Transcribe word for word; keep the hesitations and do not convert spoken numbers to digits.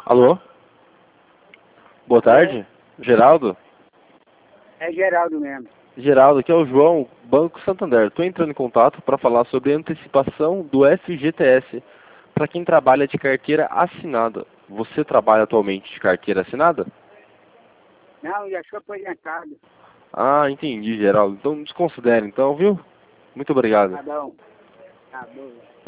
Alô? Boa tarde, Geraldo? É Geraldo mesmo. Geraldo, aqui é o João, Banco Santander. Estou entrando em contato para falar sobre a antecipação do F G T S para quem trabalha de carteira assinada. Você trabalha atualmente de carteira assinada? Não, já sou aposentado. Ah, entendi, Geraldo. Então desconsidere, então, viu? Muito obrigado. Tá bom. Tá bom.